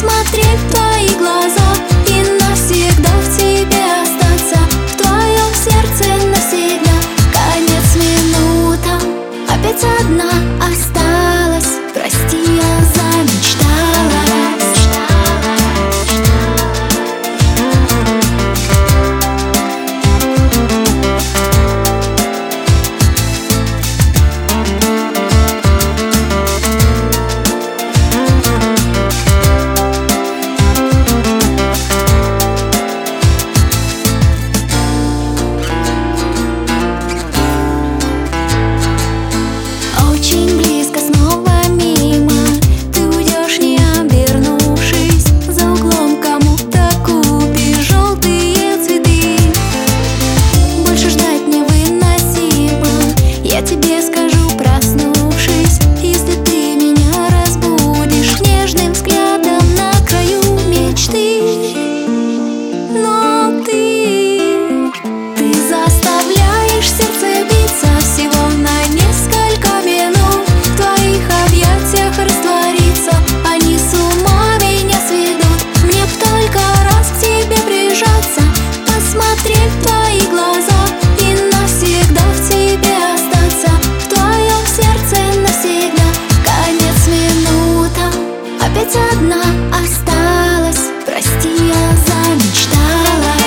посмотреть в твои глаза и навсегда в тебе остаться, в твоем сердце навсегда. Конец минутам, опять одна осталась. Прости, я замечталась. Очень близко, снова мимо. Ты уйдешь, не обернувшись. За углом кому-то купишь желтые цветы. Больше ждать невыносимо, я тебе скажу, проснувшись. Если ты меня разбудишь нежным взглядом на краю мечты. Но ты заставляешь сердце биться всего на несколько минут. В твоих объятиях раствориться, они с ума меня сведут. Мне б только раз к тебе прижаться, посмотреть в твои глаза и навсегда в тебе остаться, в твоем сердце навсегда. Конец минутам, опять одна осталась. Прости, я замечталась.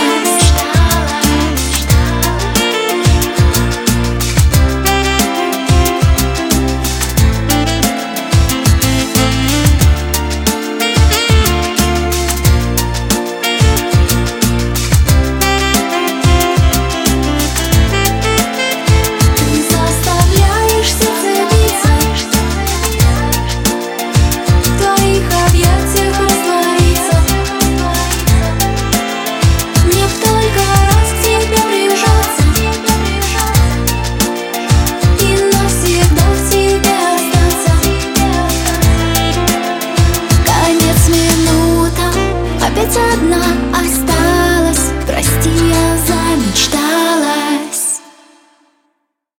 Одна